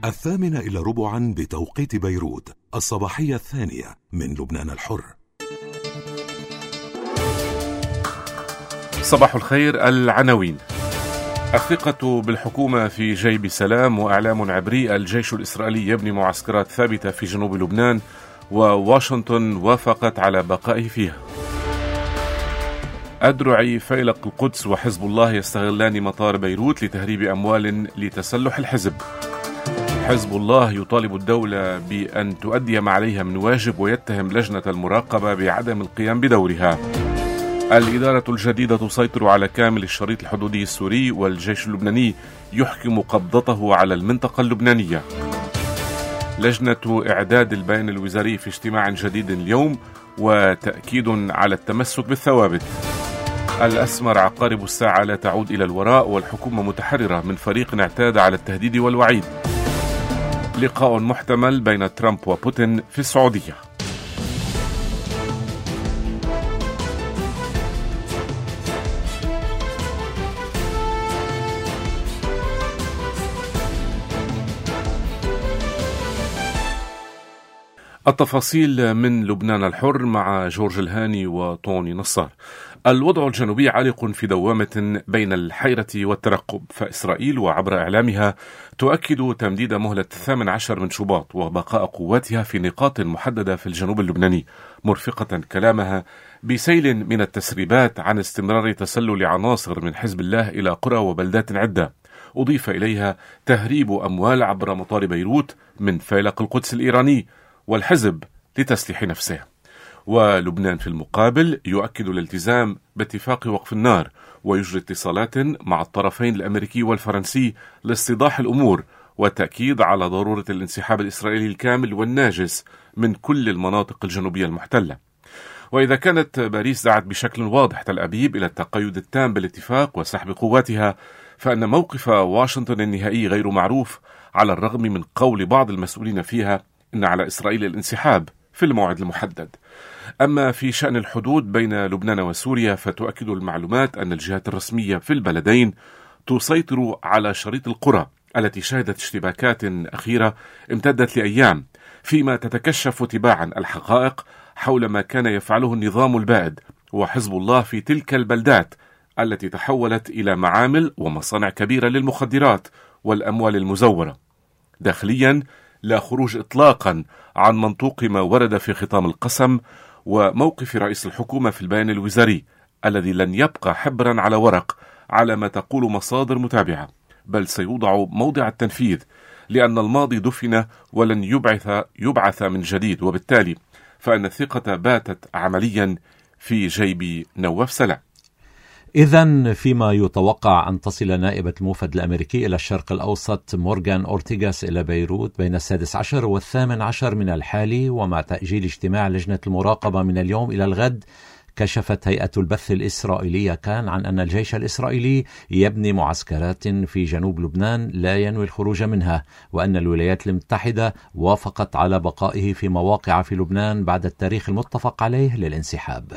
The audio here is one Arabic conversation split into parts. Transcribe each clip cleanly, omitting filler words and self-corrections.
8:15 بتوقيت بيروت، الصباحية الثانية من لبنان الحر. صباح الخير. العناوين: الثقة بالحكومة في جيب سلام، وإعلام عبري الجيش الإسرائيلي يبني معسكرات ثابتة في جنوب لبنان، وواشنطن وافقت على بقائه فيها. أدرعي فيلق القدس وحزب الله يستغلان مطار بيروت لتهريب أموال لتسلح الحزب. حزب الله يطالب الدولة بأن تؤدي ما عليها من واجب، ويتهم لجنة المراقبة بعدم القيام بدورها. الإدارة الجديدة تسيطر على كامل الشريط الحدودي السوري، والجيش اللبناني يحكم قبضته على المنطقة اللبنانية. لجنة إعداد البيان الوزاري في اجتماع جديد اليوم، وتأكيد على التمسك بالثوابت. الأسمر: عقارب الساعة لا تعود إلى الوراء، والحكومة متحررة من فريق اعتاد على التهديد والوعيد. لقاء محتمل بين ترامب وبوتين في السعودية. التفاصيل من لبنان الحر مع جورج الهاني وطوني نصار. الوضع الجنوبي عالق في دوامة بين الحيرة والترقب، فإسرائيل وعبر إعلامها تؤكد تمديد مهلة 18 من شباط وبقاء قواتها في نقاط محددة في الجنوب اللبناني، مرفقة كلامها بسيل من التسريبات عن استمرار تسلل عناصر من حزب الله إلى قرى وبلدات عدة. أضيف إليها تهريب أموال عبر مطار بيروت من فيلق القدس الإيراني والحزب لتسليح نفسه. ولبنان في المقابل يؤكد الالتزام باتفاق وقف النار، ويجري اتصالات مع الطرفين الأمريكي والفرنسي لاستيضاح الأمور، والتأكيد على ضرورة الانسحاب الإسرائيلي الكامل والناجز من كل المناطق الجنوبية المحتلة. وإذا كانت باريس دعت بشكل واضح تل أبيب إلى التقيد التام بالاتفاق وسحب قواتها، فإن موقف واشنطن النهائي غير معروف، على الرغم من قول بعض المسؤولين فيها إن على إسرائيل الانسحاب في الموعد المحدد. أما في شأن الحدود بين لبنان وسوريا، فتؤكد المعلومات أن الجهات الرسمية في البلدين تسيطر على شريط القرى التي شهدت اشتباكات أخيرة امتدت لأيام، فيما تتكشف تباعا الحقائق حول ما كان يفعله النظام البائد وحزب الله في تلك البلدات التي تحولت إلى معامل ومصانع كبيرة للمخدرات والأموال المزورة. داخليا لا خروج إطلاقا عن منطوق ما ورد في ختام القسم وموقف رئيس الحكومة في البيان الوزاري، الذي لن يبقى حبرا على ورق على ما تقول مصادر متابعة، بل سيوضع موضع التنفيذ، لأن الماضي دفن ولن يبعث من جديد، وبالتالي فإن الثقة باتت عمليا في جيب نواف سلام. إذن فيما يتوقع أن تصل نائبة الموفد الأمريكي إلى الشرق الأوسط مورغان أورتيغاس إلى بيروت بين 16 و18 من الحالي، ومع تأجيل اجتماع لجنة المراقبة من اليوم إلى الغد، كشفت هيئة البث الإسرائيلية كان عن أن الجيش الإسرائيلي يبني معسكرات في جنوب لبنان لا ينوي الخروج منها، وأن الولايات المتحدة وافقت على بقائه في مواقع في لبنان بعد التاريخ المتفق عليه للانسحاب.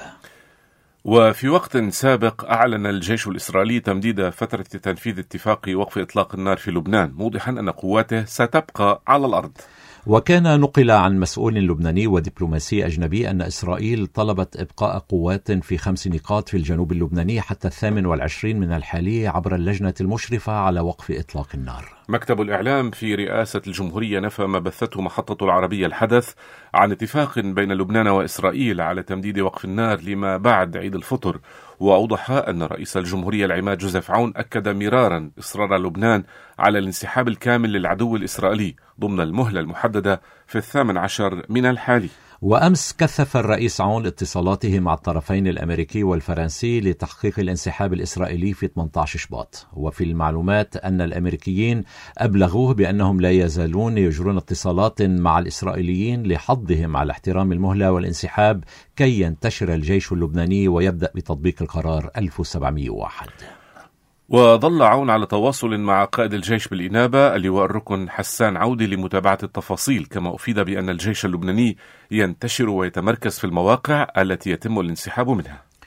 وفي وقت سابق أعلن الجيش الإسرائيلي تمديد فترة تنفيذ اتفاق وقف إطلاق النار في لبنان، موضحا أن قواته ستبقى على الأرض. وكان نقل عن مسؤول لبناني ودبلوماسي أجنبي أن إسرائيل طلبت إبقاء قوات في 5 نقاط في الجنوب اللبناني حتى 28 من الحالي عبر اللجنة المشرفة على وقف إطلاق النار. مكتب الإعلام في رئاسة الجمهورية نفى ما بثته محطة العربية الحدث عن اتفاق بين لبنان وإسرائيل على تمديد وقف النار لما بعد عيد الفطر، وأوضح أن رئيس الجمهورية العماد جوزيف عون أكد مرارا إصرار لبنان على الانسحاب الكامل للعدو الإسرائيلي ضمن المهلة المحددة في 18 من الحالي. وأمس كثف الرئيس عون اتصالاته مع الطرفين الأمريكي والفرنسي لتحقيق الانسحاب الإسرائيلي في 18 شباط. وفي المعلومات أن الأمريكيين أبلغوه بأنهم لا يزالون يجرون اتصالات مع الإسرائيليين لحضهم على احترام المهلة والانسحاب كي ينتشر الجيش اللبناني ويبدأ بتطبيق القرار 1701. وظل عون على تواصل مع قائد الجيش بالإنابة اللواء الركن حسان عودي لمتابعة التفاصيل، كما أفيد بأن الجيش اللبناني ينتشر ويتمركز في المواقع التي يتم الانسحاب منها.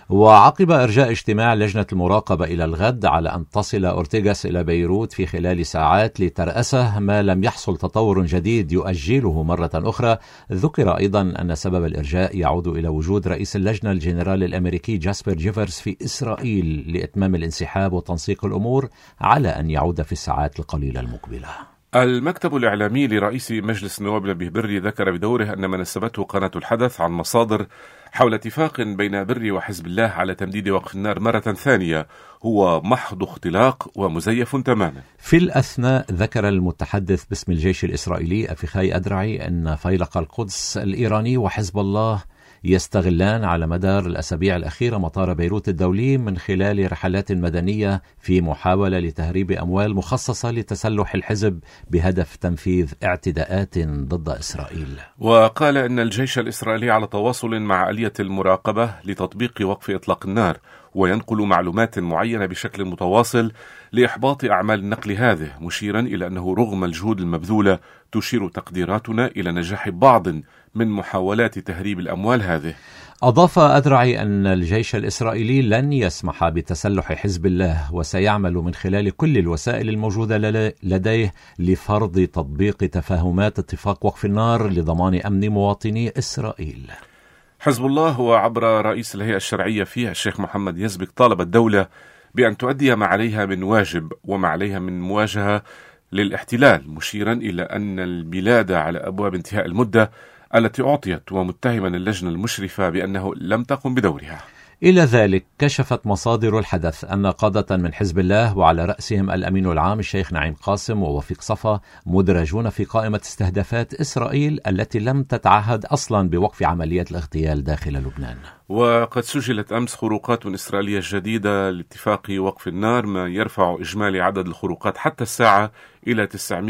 وعقب إرجاء اجتماع لجنة المراقبة إلى الغد على أن تصل أورتيغاس إلى بيروت في خلال ساعات لترأسه ما لم يحصل تطور جديد يؤجله مرة أخرى، ذكر أيضا أن سبب الإرجاء يعود إلى وجود رئيس اللجنة الجنرال الأمريكي جاسبر جيفرز في إسرائيل لإتمام الانسحاب وتنسيق الأمور على أن يعود في الساعات القليلة المقبلة. المكتب الإعلامي لرئيس مجلس النواب نبيه بري ذكر بدوره أن ما نسبته قناة الحدث عن مصادر حول اتفاق بين بري وحزب الله على تمديد وقف النار مرة ثانية هو محض اختلاق ومزيف تماما. في الأثناء ذكر المتحدث باسم الجيش الإسرائيلي أفيخاي أدرعي أن فيلق القدس الإيراني وحزب الله يستغلان على مدار الأسابيع الأخيرة مطار بيروت الدولي من خلال رحلات مدنية في محاولة لتهريب أموال مخصصة لتسلح الحزب بهدف تنفيذ اعتداءات ضد إسرائيل. وقال أن الجيش الإسرائيلي على تواصل مع آلية المراقبة لتطبيق وقف إطلاق النار، وينقل معلومات معينة بشكل متواصل لإحباط أعمال النقل هذه، مشيرا إلى أنه رغم الجهود المبذولة تشير تقديراتنا إلى نجاح بعض من محاولات تهريب الأموال هذه. أضاف أدرعي أن الجيش الإسرائيلي لن يسمح بتسلح حزب الله وسيعمل من خلال كل الوسائل الموجودة لديه لفرض تطبيق تفاهمات اتفاق وقف النار لضمان أمن مواطني إسرائيل. حزب الله وعبر رئيس الهيئة الشرعية فيه الشيخ محمد يزبك طالب الدولة بأن تؤدي ما عليها من واجب وما عليها من مواجهة للاحتلال، مشيرا إلى أن البلاد على أبواب انتهاء المدة التي أعطيت، ومتهما اللجنة المشرفة بأنه لم تقم بدورها. إلى ذلك كشفت مصادر الحدث أن قادة من حزب الله وعلى رأسهم الأمين العام الشيخ نعيم قاسم ووفيق صفا مدرجون في قائمة استهدافات إسرائيل التي لم تتعهد أصلا بوقف عمليات الاغتيال داخل لبنان. وقد سجلت أمس خروقات إسرائيلية جديدة لاتفاق وقف النار، ما يرفع إجمالي عدد الخروقات حتى الساعة إلى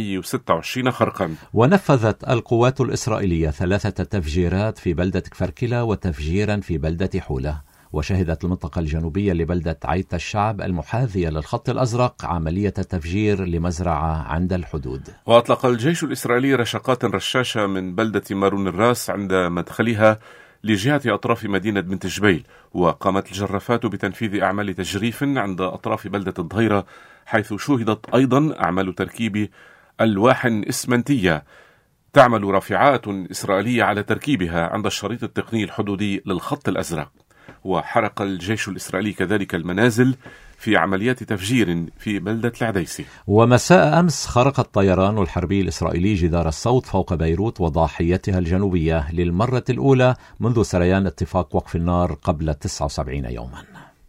926 خرقا. ونفذت القوات الإسرائيلية 3 تفجيرات في بلدة كفركلة وتفجيرا في بلدة حولة. وشهدت المنطقة الجنوبية لبلدة عيت الشعب المحاذية للخط الأزرق عملية تفجير لمزرعة عند الحدود. وأطلق الجيش الإسرائيلي رشقات رشاشة من بلدة مارون الراس عند مدخلها لجهة أطراف مدينة بنت جبيل، وقامت الجرافات بتنفيذ أعمال تجريف عند أطراف بلدة الظهيرة، حيث شوهدت أيضا أعمال تركيب ألواح إسمنتية تعمل رافعات إسرائيلية على تركيبها عند الشريط التقني الحدودي للخط الأزرق. وحرق الجيش الإسرائيلي كذلك المنازل في عمليات تفجير في بلدة العديسي. ومساء أمس خرق الطيران الحربي الإسرائيلي جدار الصوت فوق بيروت وضاحيتها الجنوبية للمرة الأولى منذ سريان اتفاق وقف النار قبل 79 يوما.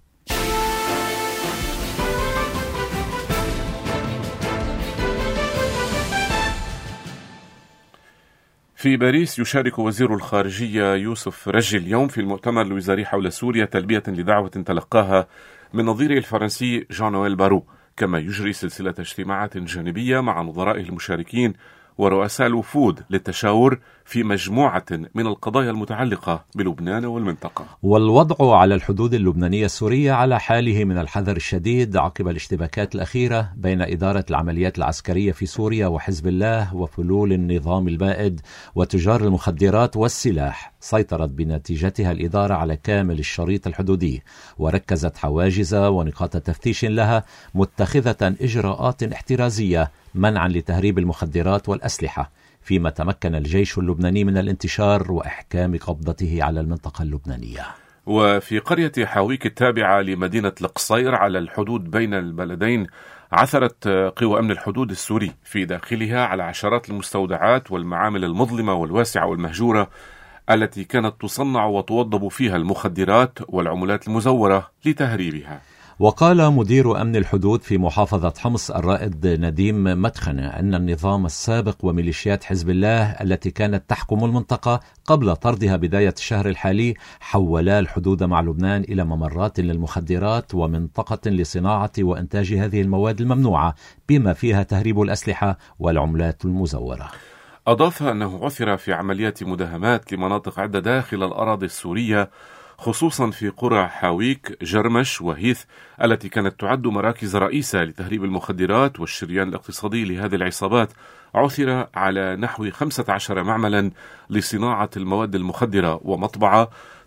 في باريس يشارك وزير الخارجية يوسف رجي اليوم في المؤتمر الوزاري حول سوريا تلبية لدعوة تلقاها من نظيره الفرنسي جان نويل بارو، كما يجري سلسلة اجتماعات جانبية مع نظرائه المشاركين ورؤساء الوفود للتشاور في مجموعة من القضايا المتعلقة بلبنان والمنطقة. والوضع على الحدود اللبنانية السورية على حاله من الحذر الشديد عقب الاشتباكات الأخيرة بين إدارة العمليات العسكرية في سوريا وحزب الله وفلول النظام البائد وتجار المخدرات والسلاح. سيطرت بنتيجتها الإدارة على كامل الشريط الحدودي وركزت حواجز ونقاط تفتيش لها، متخذة إجراءات احترازية منعا لتهريب المخدرات والأسلحة، فيما تمكن الجيش اللبناني من الانتشار وإحكام قبضته على المنطقة اللبنانية. وفي قرية حاويك التابعة لمدينة القصير على الحدود بين البلدين، عثرت قوى أمن الحدود السوري في داخلها على عشرات المستودعات والمعامل المظلمة والواسعة والمهجورة التي كانت تصنع وتوضب فيها المخدرات والعملات المزورة لتهريبها. وقال مدير أمن الحدود في محافظة حمص الرائد نديم مدخنة أن النظام السابق وميليشيات حزب الله التي كانت تحكم المنطقة قبل طردها بداية الشهر الحالي حولا الحدود مع لبنان إلى ممرات للمخدرات ومنطقة لصناعة وإنتاج هذه المواد الممنوعة بما فيها تهريب الأسلحة والعملات المزورة. أضاف أنه عثر في عمليات مداهمات لمناطق عدة داخل الأراضي السورية، خصوصا في قرى حاويك، جرمش وهيث التي كانت تعد مراكز رئيسة لتهريب المخدرات والشريان الاقتصادي لهذه العصابات. عثر على نحو 15 معملا لصناعة المواد المخدرة ومطبعة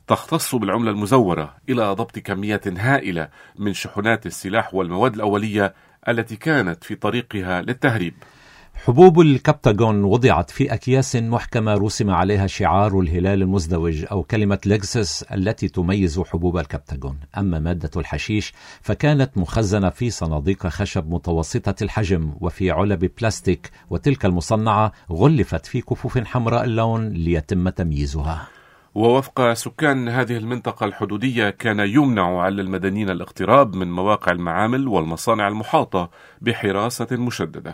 تختص بالعملة المزورة إلى ضبط كميات هائلة من شحنات السلاح والمواد الأولية التي كانت في طريقها للتهريب. حبوب الكبتاغون وضعت في أكياس محكمة رسم عليها شعار الهلال المزدوج أو كلمة لكسس التي تميز حبوب الكبتاغون. أما مادة الحشيش فكانت مخزنة في صناديق خشب متوسطة الحجم وفي علب بلاستيك، وتلك المصنعة غلفت في كفوف حمراء اللون ليتم تمييزها. ووفق سكان هذه المنطقة الحدودية كان يمنع على المدنيين الاقتراب من مواقع المعامل والمصانع المحاطة بحراسة مشددة.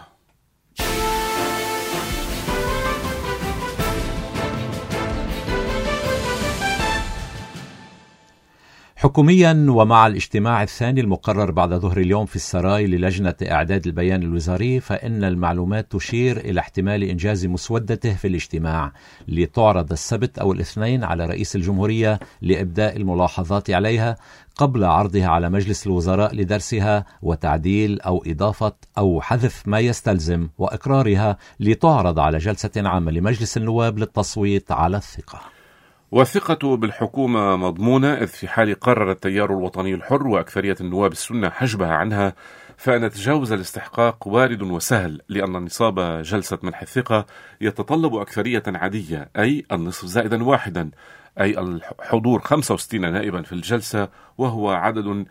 حكوميا ومع الاجتماع الثاني المقرر بعد ظهر اليوم في السراي للجنة إعداد البيان الوزاري، فإن المعلومات تشير إلى احتمال إنجاز مسودته في الاجتماع لتعرض السبت أو الاثنين على رئيس الجمهورية لإبداء الملاحظات عليها قبل عرضها على مجلس الوزراء لدرسها وتعديل أو إضافة أو حذف ما يستلزم وإقرارها لتعرض على جلسة عامة لمجلس النواب للتصويت على الثقة. والثقة بالحكومة مضمونة، إذ في حال قرر التيار الوطني الحر وأكثرية النواب السنة حجبها عنها فإن تجاوز الاستحقاق وارد وسهل، لأن نصاب جلسة منح الثقة يتطلب أكثرية عادية، أي النصف زائدا واحدا، أي الحضور 65 نائبا في الجلسة، وهو عدد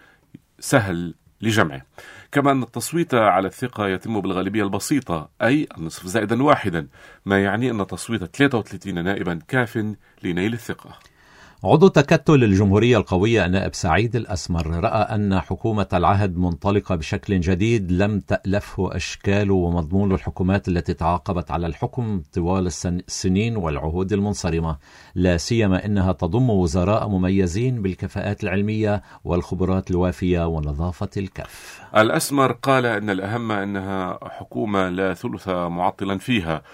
سهل لجمعه. كما أن التصويت على الثقة يتم بالغالبية البسيطة، أي النصف زائدا واحدا، ما يعني أن تصويت 33 نائبا كاف لنيل الثقة. عضو تكتل الجمهورية القوية النائب سعيد الأسمر رأى أن حكومة العهد منطلقة بشكل جديد لم تألفه أشكال ومضمون الحكومات التي تعاقبت على الحكم طوال السنين والعهود المنصرمة، لا سيما أنها تضم وزراء مميزين بالكفاءات العلمية والخبرات الوافية ونظافة الكف. الأسمر قال أن الأهم أنها حكومة لا ثلث معطلا فيها،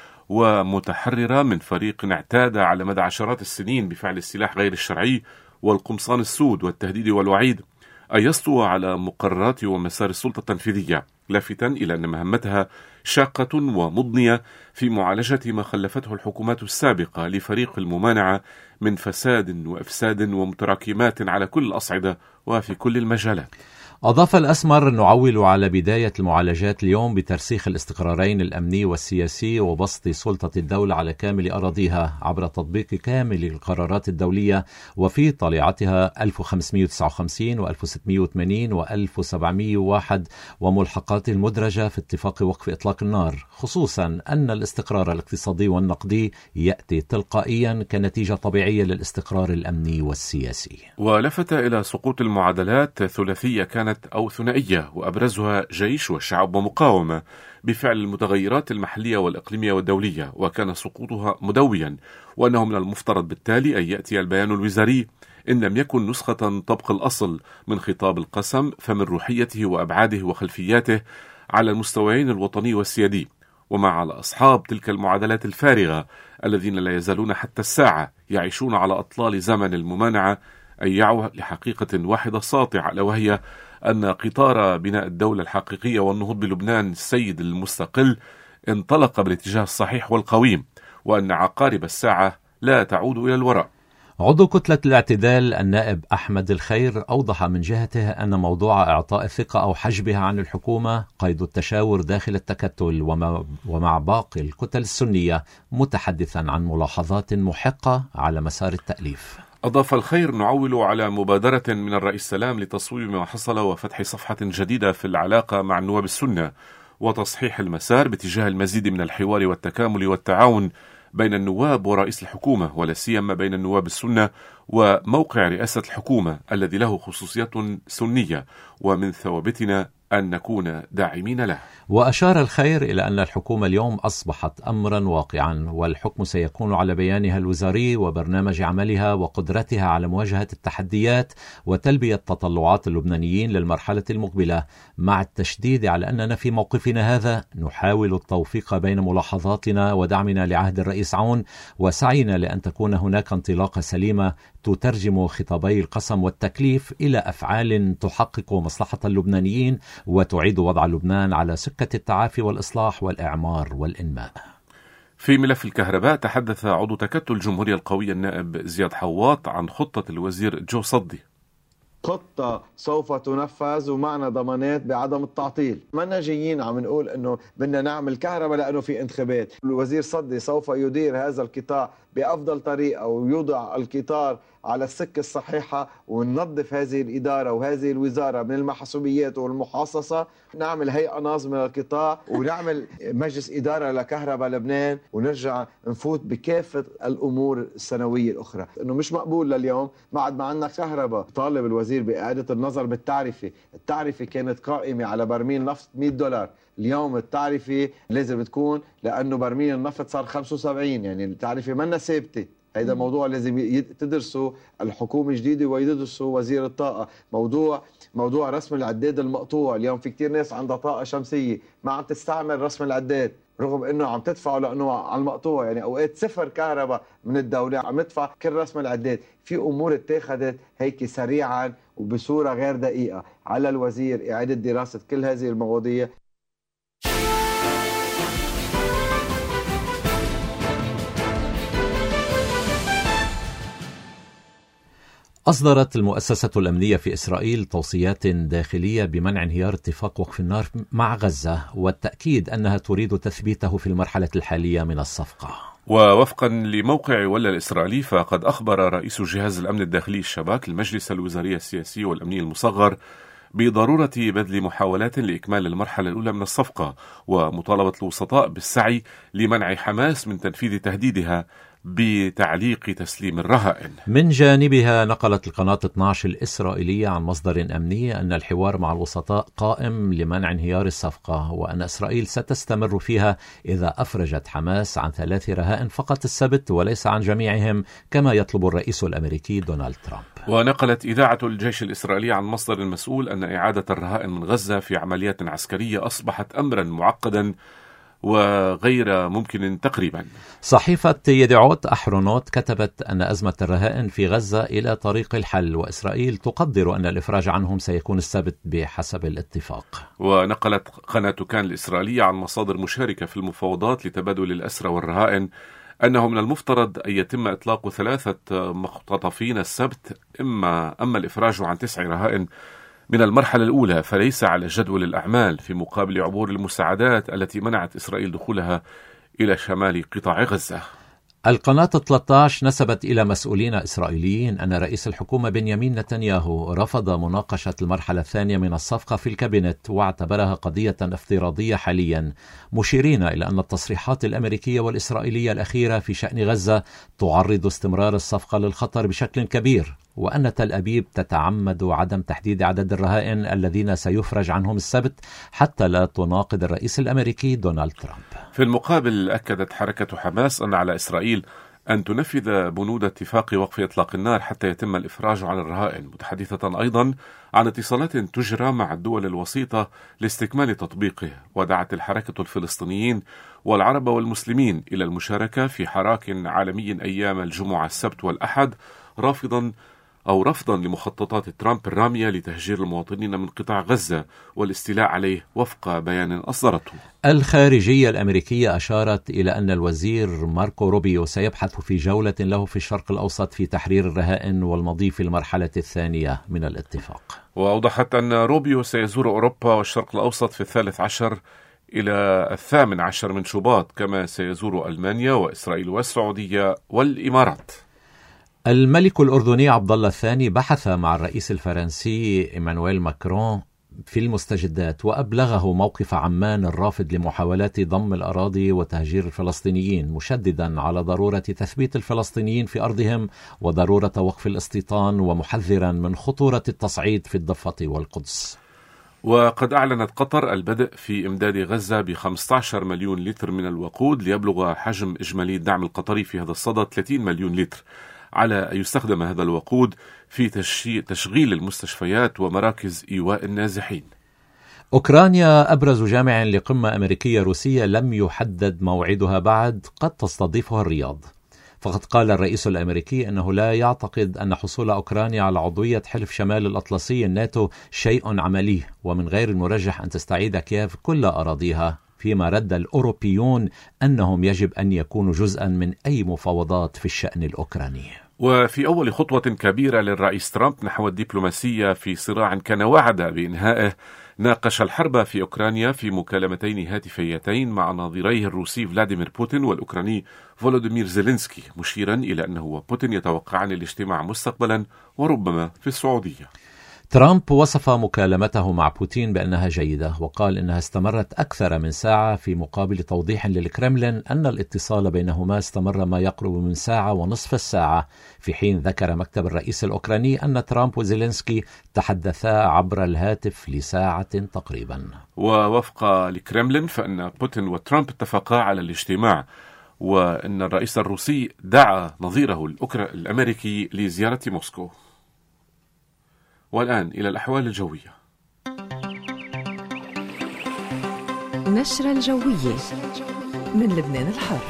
ومتحررة من فريق اعتاد على مدى عشرات السنين بفعل السلاح غير الشرعي والقمصان السود والتهديد والوعيد أن يسطو على مقررات ومسار السلطة التنفيذية، لافتا إلى أن مهمتها شاقة ومضنية في معالجة ما خلفته الحكومات السابقة لفريق الممانعة من فساد وإفساد ومتراكمات على كل الأصعدة وفي كل المجالات. أضاف الأسمر: نعول على بداية المعالجات اليوم بترسيخ الاستقرارين الأمني والسياسي وبسط سلطة الدولة على كامل أراضيها عبر تطبيق كامل القرارات الدولية وفي طليعتها 1559 و1680 و1701 وملحقات المدرجة في اتفاق وقف إطلاق النار، خصوصا أن الاستقرار الاقتصادي والنقدي يأتي تلقائيا كنتيجة طبيعية للاستقرار الأمني والسياسي. ولفت إلى سقوط المعادلات ثلاثية كانت أو ثنائية، وأبرزها جيش وشعب ومقاومة بفعل المتغيرات المحلية والإقليمية والدولية، وكان سقوطها مدويا، وأنه من المفترض بالتالي أن يأتي البيان الوزاري إن لم يكن نسخة طبق الأصل من خطاب القسم فمن روحيته وأبعاده وخلفياته على المستويين الوطني والسيادي، ومع أصحاب تلك المعادلات الفارغة الذين لا يزالون حتى الساعة يعيشون على أطلال زمن الممانعة أن يعوا لحقيقة واحدة ساطعة، ألا وهي أن قطار بناء الدولة الحقيقية والنهوض بلبنان السيد المستقل انطلق بالاتجاه الصحيح والقويم، وأن عقارب الساعة لا تعود إلى الوراء. عضو كتلة الاعتدال النائب أحمد الخير أوضح من جهته أن موضوع إعطاء الثقة أو حجبها عن الحكومة قيد التشاور داخل التكتل ومع باقي الكتل السنية، متحدثا عن ملاحظات محقة على مسار التأليف. أضاف الخير: نعول على مبادرة من الرئيس سلام لتصويب ما حصل وفتح صفحة جديدة في العلاقة مع النواب السنة وتصحيح المسار باتجاه المزيد من الحوار والتكامل والتعاون بين النواب ورئيس الحكومة، ولا سيما بين النواب السنة وموقع رئاسة الحكومة الذي له خصوصيات سنية، ومن ثوابتنا أن نكون داعمين له. وأشار الخير إلى أن الحكومة اليوم أصبحت أمرا واقعا، والحكم سيكون على بيانها الوزاري وبرنامج عملها وقدرتها على مواجهة التحديات وتلبية تطلعات اللبنانيين للمرحلة المقبلة، مع التشديد على أننا في موقفنا هذا نحاول التوفيق بين ملاحظاتنا ودعمنا لعهد الرئيس عون وسعينا لأن تكون هناك انطلاقة سليمة تترجم خطابي القسم والتكليف إلى أفعال تحقق مصلحة اللبنانيين وتعيد وضع لبنان على سكة التعافي والإصلاح والإعمار والإنماء. في ملف الكهرباء تحدث عضو تكتل الجمهورية القوية النائب زياد حواط عن خطة الوزير جو صدي. خطة سوف تنفذ ومعنا ضمانات بعدم التعطيل. ما جايين عم نقول انه بدنا نعمل كهرباء لانه في انتخابات. الوزير صدي سوف يدير هذا القطاع بافضل طريقة ويوضع القطار على السكة الصحيحة، وننظف هذه الإدارة وهذه الوزارة من المحسوبيات والمحاصصة. نعمل هيئة ناظمة للقطاع ونعمل مجلس إدارة لكهرباء لبنان، ونرجع نفوت بكافة الأمور السنوية الأخرى. إنه مش مقبول لليوم بعد ما عندنا كهرباء. طالب الوزير بإعادة النظر بالتعرفة. التعرفة كانت قائمة على برميل نفط $100، اليوم التعرفة لازم تكون، لأنه برميل النفط صار 75، يعني التعرفة منا ثابتة. هذا موضوع لازم تدرسه الحكومة الجديدة ويدرسه وزير الطاقة. موضوع رسم العداد المقطوع. اليوم في كتير ناس عندها طاقة شمسية ما عم تستعمل رسم العداد، رغم انه عم تدفعه لانه على المقطوع. يعني اوقات صفر كهرباء من الدولة عم ندفع كل رسم العداد. في امور اتخذت هيك سريعا وبصورة غير دقيقة. على الوزير اعادة دراسة كل هذه المواضيع. أصدرت المؤسسة الأمنية في إسرائيل توصيات داخلية بمنع انهيار اتفاق وقف النار مع غزة، والتأكيد أنها تريد تثبيته في المرحلة الحالية من الصفقة. ووفقا لموقع ولا الإسرائيلي، فقد أخبر رئيس جهاز الأمن الداخلي الشباك المجلس الوزاري السياسي والأمني المصغر بضرورة بذل محاولات لإكمال المرحلة الأولى من الصفقة، ومطالبة الوسطاء بالسعي لمنع حماس من تنفيذ تهديدها بتعليق تسليم الرهائن. من جانبها نقلت القناة 12 الإسرائيلية عن مصدر أمني أن الحوار مع الوسطاء قائم لمنع انهيار الصفقة، وأن إسرائيل ستستمر فيها إذا أفرجت حماس عن 3 رهائن فقط السبت وليس عن جميعهم كما يطلب الرئيس الأمريكي دونالد ترامب. ونقلت إذاعة الجيش الإسرائيلي عن مصدر مسؤول أن إعادة الرهائن من غزة في عمليات عسكرية أصبحت أمرا معقدا وغير ممكن تقريبا. صحيفة يدعوت أحرونوت كتبت أن أزمة الرهائن في غزة إلى طريق الحل، وإسرائيل تقدر أن الإفراج عنهم سيكون السبت بحسب الاتفاق. ونقلت قناة كان الإسرائيلية عن مصادر مشاركة في المفاوضات لتبادل الأسرى والرهائن أنه من المفترض أن يتم إطلاق 3 مختطفين السبت، أما الإفراج عن 9 رهائن من المرحلة الأولى فليس على جدول الأعمال، في مقابل عبور المساعدات التي منعت إسرائيل دخولها إلى شمال قطاع غزة. القناة 13 نسبت إلى مسؤولين إسرائيليين أن رئيس الحكومة بنيامين نتنياهو رفض مناقشة المرحلة الثانية من الصفقة في الكابينت واعتبرها قضية افتراضية حاليا، مشيرين إلى أن التصريحات الأمريكية والإسرائيلية الأخيرة في شأن غزة تعرض استمرار الصفقة للخطر بشكل كبير، وأن تل أبيب تتعمد عدم تحديد عدد الرهائن الذين سيفرج عنهم السبت حتى لا تناقض الرئيس الأمريكي دونالد ترامب. في المقابل أكدت حركة حماس أن على إسرائيل أن تنفذ بنود اتفاق وقف إطلاق النار حتى يتم الإفراج عن الرهائن، متحدثة أيضا عن اتصالات تجرى مع الدول الوسيطة لاستكمال تطبيقه. ودعت الحركة الفلسطينيين والعرب والمسلمين إلى المشاركة في حراك عالمي أيام الجمعة السبت والأحد، رفضا لمخططات ترامب الرامية لتهجير المواطنين من قطاع غزة والاستيلاء عليه وفق بيان أصدرته. الخارجية الأمريكية أشارت إلى أن الوزير ماركو روبيو سيبحث في جولة له في الشرق الأوسط في تحرير الرهائن والمضي في المرحلة الثانية من الاتفاق. وأوضحت أن روبيو سيزور أوروبا والشرق الأوسط في 13 إلى 18 من شباط، كما سيزور ألمانيا وإسرائيل والسعودية والإمارات. الملك الأردني عبد الله الثاني بحث مع الرئيس الفرنسي إيمانويل ماكرون في المستجدات، وأبلغه موقف عمان الرافض لمحاولات ضم الأراضي وتهجير الفلسطينيين، مشددا على ضرورة تثبيت الفلسطينيين في أرضهم وضرورة وقف الاستيطان، ومحذرا من خطورة التصعيد في الضفة والقدس. وقد أعلنت قطر البدء في إمداد غزة ب15 مليون لتر من الوقود، ليبلغ حجم إجمالي الدعم القطري في هذا الصدد 30 مليون لتر، على أن يستخدم هذا الوقود في تشغيل المستشفيات ومراكز إيواء النازحين. أوكرانيا أبرز جامع لقمة أمريكية روسية لم يحدد موعدها بعد قد تستضيفها الرياض، فقد قال الرئيس الأمريكي أنه لا يعتقد أن حصول أوكرانيا على عضوية حلف شمال الأطلسي الناتو شيء عملي، ومن غير المرجح أن تستعيد كييف كل أراضيها فيما رد الأوروبيون أنهم يجب أن يكونوا جزءا من أي مفاوضات في الشأن الأوكراني. وفي أول خطوة كبيرة للرئيس ترامب نحو الدبلوماسية في صراع كان وعد بإنهائه، ناقش الحرب في أوكرانيا في مكالمتين هاتفيتين مع نظيريه الروسي فلاديمير بوتين والأوكراني فولوديمير زيلينسكي، مشيرا إلى أنه وبوتين يتوقعان الاجتماع مستقبلا وربما في السعودية. ترامب وصف مكالمته مع بوتين بأنها جيدة، وقال إنها استمرت أكثر من ساعة، في مقابل توضيح للكرملين أن الاتصال بينهما استمر ما يقرب من ساعة ونصف الساعة، في حين ذكر مكتب الرئيس الأوكراني أن ترامب وزيلينسكي تحدثا عبر الهاتف لساعة تقريبا. ووفق الكرملين فإن بوتين وترامب اتفقا على الاجتماع، وأن الرئيس الروسي دعا نظيره الأمريكي لزيارة موسكو. والآن إلى الأحوال الجوية. نشرة الجوية من لبنان الحر.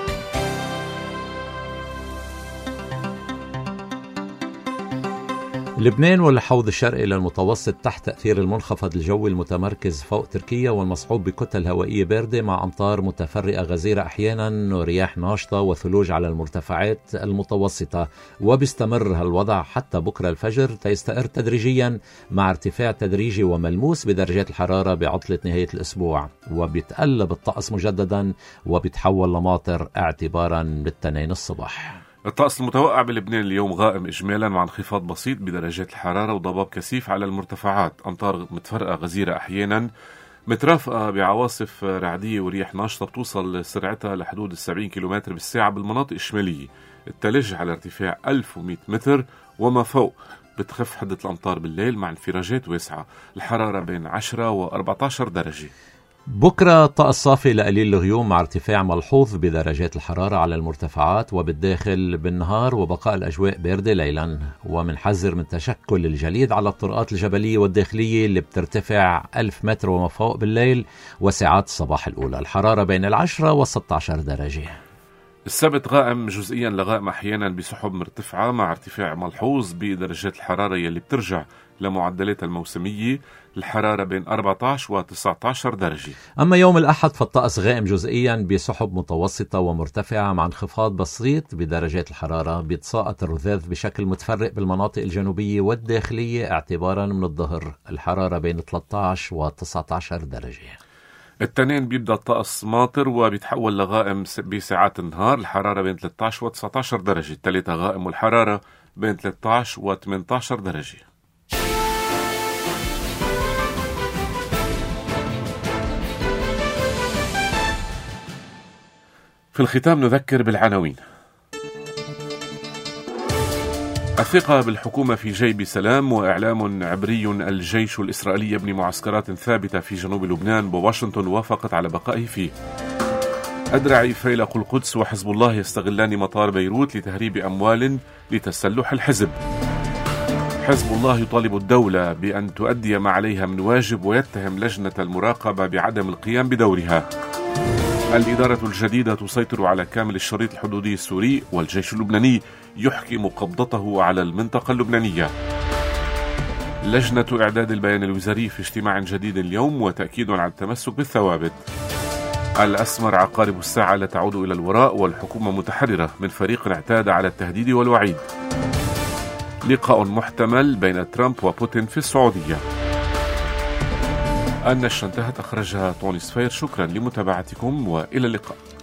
لبنان والحوض الشرقي للمتوسط تحت تأثير المنخفض الجوي المتمركز فوق تركيا والمصحوب بكتل هوائية باردة مع أمطار متفرقة غزيرة أحيانا ورياح ناشطة وثلوج على المرتفعات المتوسطة، وبيستمر هالوضع حتى بكرة الفجر تيستقر تدريجيا مع ارتفاع تدريجي وملموس بدرجات الحرارة بعطلة نهاية الأسبوع، وبيتقلب الطقس مجددا وبيتحول لماطر اعتبارا بالتنين الصبح. الطقس المتوقع بلبنان اليوم غائم إجمالا مع انخفاض بسيط بدرجات الحرارة وضباب كثيف على المرتفعات، أمطار متفرقة غزيرة أحيانا مترافقة بعواصف رعدية ورياح ناشطة بتوصل سرعتها لحدود 70 كيلومتر بالساعة بالمناطق الشمالية. التلج على ارتفاع 1100 متر وما فوق. بتخف حدة الأمطار بالليل مع انفراجات واسعة، الحرارة بين 10 و 14 درجة. بكرة طقس صافي لقليل الغيوم مع ارتفاع ملحوظ بدرجات الحرارة على المرتفعات وبالداخل بالنهار، وبقاء الأجواء باردة ليلا، ومنحذر من تشكل الجليد على الطرقات الجبلية والداخلية اللي بترتفع 1000 متر وما فوق بالليل وساعات الصباح الأولى، الحرارة بين 10 و 16 درجة. السبت غائم جزئيا لغائم أحيانا بسحب مرتفعة مع ارتفاع ملحوظ بدرجات الحرارة يلي بترجع لمعدلات الموسمية، الحرارة بين 14 و 19 درجة. أما يوم الأحد فالطقس غائم جزئيا بسحب متوسطة ومرتفعة مع انخفاض بسيط بدرجات الحرارة، بيتساقط الرذاذ بشكل متفرق بالمناطق الجنوبية والداخلية اعتبارا من الظهر، الحرارة بين 13 و 19 درجة. التنين بيبدأ الطقس ماطر وبيتحول لغائم بساعات النهار، الحرارة بين 13 و 19 درجة. الثلاثة غائم والحرارة بين 13 و 18 درجة. في الختام نذكر بالعناوين. الثقة بالحكومة في جيب سلام، وإعلام عبري الجيش الإسرائيلي يبني معسكرات ثابتة في جنوب لبنان وواشنطن وافقت على بقائه فيه. أدرعي فيلق القدس وحزب الله يستغلان مطار بيروت لتهريب أموال لتسلح الحزب. حزب الله يطالب الدولة بأن تؤدي ما عليها من واجب ويتهم لجنة المراقبة بعدم القيام بدورها. الإدارة الجديدة تسيطر على كامل الشريط الحدودي السوري، والجيش اللبناني يحكم قبضته على المنطقة اللبنانية. لجنة إعداد البيان الوزاري في اجتماع جديد اليوم وتأكيد على التمسك بالثوابت. الأسمر عقارب الساعة لا تعود إلى الوراء، والحكومة متحررة من فريق اعتاد على التهديد والوعيد. لقاء محتمل بين ترامب وبوتين في السعودية. النشرة انتهت، أخرجها طوني صفير. شكرا لمتابعتكم وإلى اللقاء.